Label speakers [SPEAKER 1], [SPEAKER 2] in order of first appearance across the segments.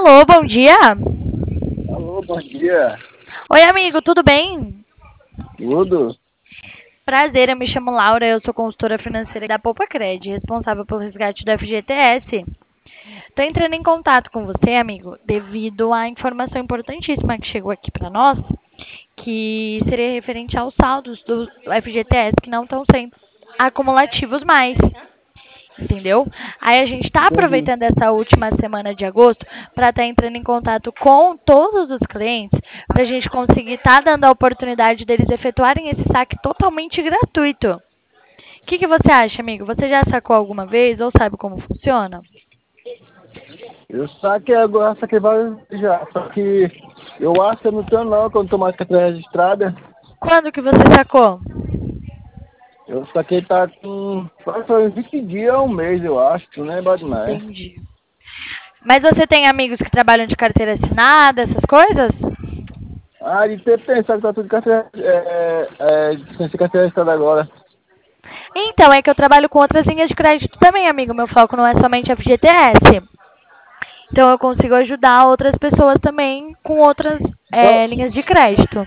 [SPEAKER 1] Alô, bom dia.
[SPEAKER 2] Alô, bom dia.
[SPEAKER 1] Oi, amigo, tudo bem?
[SPEAKER 2] Tudo?
[SPEAKER 1] Prazer, eu me chamo Laura, eu sou consultora financeira da Poupa-Cred, responsável pelo resgate do FGTS. Estou entrando em contato com você, amigo, devido à informação importantíssima que chegou aqui para nós, que seria referente aos saldos do FGTS que não estão sendo acumulativos mais. Entendeu? Aí a gente está
[SPEAKER 2] Entendi.
[SPEAKER 1] aproveitando essa última semana de agosto para estar entrando em contato com todos os clientes para a gente conseguir estar dando a oportunidade deles efetuarem esse saque totalmente gratuito. O que você acha, amigo? Você já sacou alguma vez ou sabe como funciona?
[SPEAKER 2] Eu saquei agora, saquei vários já. Só que eu acho que eu não tenho não, quando tô mais carteira registrada.
[SPEAKER 1] Quando que você sacou?
[SPEAKER 2] Eu saquei tá com quase uns 20 dias, um mês, eu acho. Não lembro demais.
[SPEAKER 1] Entendi. Mas você tem amigos que trabalham de carteira assinada, essas coisas?
[SPEAKER 2] Ah, de ter pensado que tá tudo carteira, sem ser carteira registrada agora.
[SPEAKER 1] Então, é que eu trabalho com outras linhas de crédito também, amigo. Meu foco não é somente FGTS. Então, eu consigo ajudar outras pessoas também com outras
[SPEAKER 2] Então,
[SPEAKER 1] linhas de crédito.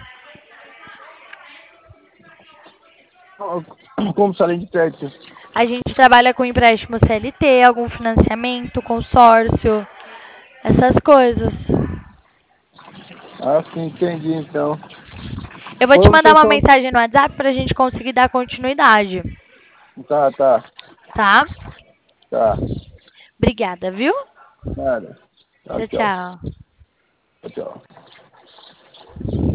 [SPEAKER 2] como salário de crédito?
[SPEAKER 1] A gente trabalha com empréstimo CLT, algum financiamento, consórcio, essas coisas.
[SPEAKER 2] Ah, sim, entendi então.
[SPEAKER 1] Eu vou te
[SPEAKER 2] Foi
[SPEAKER 1] mandar
[SPEAKER 2] vocês
[SPEAKER 1] uma
[SPEAKER 2] são.
[SPEAKER 1] mensagem no WhatsApp para a gente conseguir dar continuidade,
[SPEAKER 2] Tá, tá,
[SPEAKER 1] tá?
[SPEAKER 2] tá.
[SPEAKER 1] Obrigada, viu?
[SPEAKER 2] Nada. Tchau,
[SPEAKER 1] Tchau,
[SPEAKER 2] tchau.
[SPEAKER 1] tchau.
[SPEAKER 2] Tchau, tchau.